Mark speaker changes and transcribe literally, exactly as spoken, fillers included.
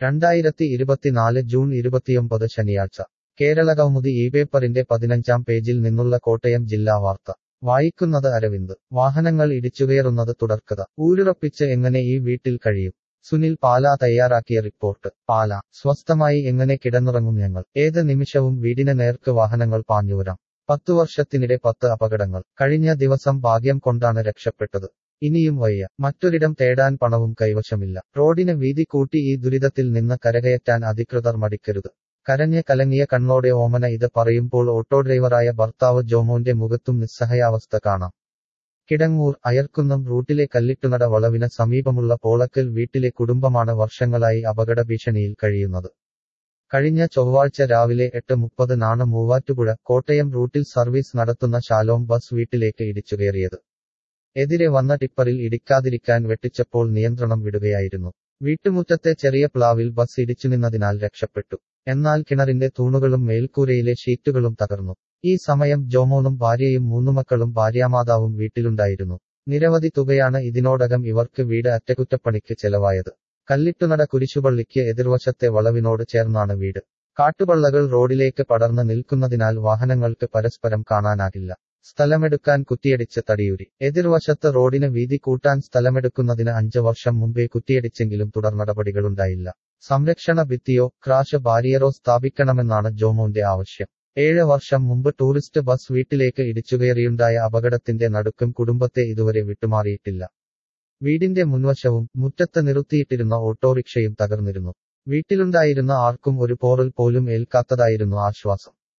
Speaker 1: രണ്ടായിരത്തി ഇരുപത്തിനാല് ജൂൺ ഇരുപത്തിയൊമ്പത് ശനിയാഴ്ച കേരളകൗമുദി ഈ പേപ്പറിന്റെ പതിനഞ്ചാം പേജിൽ നിന്നുള്ള കോട്ടയം ജില്ലാ വാർത്ത വായിക്കുന്നത് അരവിന്ദ്. വാഹനങ്ങൾ ഇടിച്ചുകയറുന്നത് തുടർക്കഥ. ഊരുറപ്പിച്ച് എങ്ങനെ ഈ വീട്ടിൽ കഴിയും? സുനിൽ പാല തയ്യാറാക്കിയ റിപ്പോർട്ട്. പാല. സ്വസ്ഥമായി എങ്ങനെ കിടന്നുറങ്ങും ഞങ്ങൾ? ഏത് നിമിഷവും വീടിന് നേർക്ക് വാഹനങ്ങൾ പാഞ്ഞുവരാം. പത്തു വർഷത്തിനിടെ പത്ത് അപകടങ്ങൾ. കഴിഞ്ഞ ദിവസം ഭാഗ്യം കൊണ്ടാണ് രക്ഷപ്പെട്ടത്. ഇനിയും വയ്യ. മറ്റൊരിടം തേടാൻ പണവും കൈവശമില്ല. റോഡിന് വീതി കൂട്ടി ഈ ദുരിതത്തിൽ നിന്ന് കരകയറ്റാൻ അധികൃതർ മടിക്കരുത്. കരഞ്ഞ് കലങ്ങിയ കണ്ണോടെ ഓമന ഇത് പറയുമ്പോൾ ഓട്ടോ ഡ്രൈവറായ ഭർത്താവ് ജോമോന്റെ മുഖത്തും നിസ്സഹായാവസ്ഥ കാണാം. കിടങ്ങൂർ അയർക്കുന്നം റൂട്ടിലെ കല്ലിട്ടുനട വളവിന് സമീപമുള്ള പോളക്കൽ വീട്ടിലെ കുടുംബമാണ് വർഷങ്ങളായി അപകട ഭീഷണിയിൽ കഴിയുന്നത്. കഴിഞ്ഞ ചൊവ്വാഴ്ച രാവിലെ എട്ട് മുപ്പതിനാണ് മൂവാറ്റുപുഴ കോട്ടയം റൂട്ടിൽ സർവീസ് നടത്തുന്ന ഷാലോം ബസ് വീട്ടിലേക്ക് ഇടിച്ചുകയറിയത്. എതിരെ വന്ന ടിപ്പറിൽ ഇടിക്കാതിരിക്കാൻ വെട്ടിച്ചപ്പോൾ നിയന്ത്രണം വിടുകയായിരുന്നു. വീട്ടുമുറ്റത്തെ ചെറിയ പ്ലാവിൽ ബസ് ഇടിച്ചുനിന്നതിനാൽ രക്ഷപ്പെട്ടു. എന്നാൽ കിണറിന്റെ തൂണുകളും മേൽക്കൂരയിലെ ഷീറ്റുകളും തകർന്നു. ഈ സമയം ജോമോനും ഭാര്യയും മൂന്നുമക്കളും ഭാര്യാമാതാവും വീട്ടിലുണ്ടായിരുന്നു. നിരവധി തുകയാണ് ഇതിനോടകം ഇവർക്ക് വീട് അറ്റകുറ്റപ്പണിക്ക് ചെലവായത്. കല്ലിട്ടുനട കുരിശുപള്ളിക്ക് എതിർവശത്തെ വളവിനോട് ചേർന്നാണ് വീട്. കാട്ടുപള്ളകൾ റോഡിലേക്ക് പടർന്ന് നിൽക്കുന്നതിനാൽ വാഹനങ്ങൾക്ക് പരസ്പരം കാണാനാകില്ല. സ്ഥലമെടുക്കാൻ കുറ്റിയടിച്ച് തടിയൂരി. എതിർവശത്ത് റോഡിന് വീതി കൂട്ടാൻ സ്ഥലമെടുക്കുന്നതിന് അഞ്ച് വർഷം മുമ്പേ കുറ്റിയടിച്ചെങ്കിലും തുടർ നടപടികളുണ്ടായില്ല. സംരക്ഷണ ഭിത്തിയോ ക്രാഷ് ബാരിയറോ സ്ഥാപിക്കണമെന്നാണ് ജോമോന്റെ ആവശ്യം. ഏഴ് വർഷം മുമ്പ് ടൂറിസ്റ്റ് ബസ് വീട്ടിലേക്ക് ഇടിച്ചുകയറിയുണ്ടായ അപകടത്തിന്റെ നടുക്കം കുടുംബത്തെ ഇതുവരെ വിട്ടുമാറിയിട്ടില്ല. വീടിന്റെ മുൻവശവും മുറ്റത്ത് നിർത്തിയിട്ടിരുന്ന ഓട്ടോറിക്ഷയും തകർന്നിരുന്നു. വീട്ടിലുണ്ടായിരുന്ന ആർക്കും ഒരു പോറൽ പോലും ഏൽക്കാത്തതായിരുന്നു ആശ്വാസം.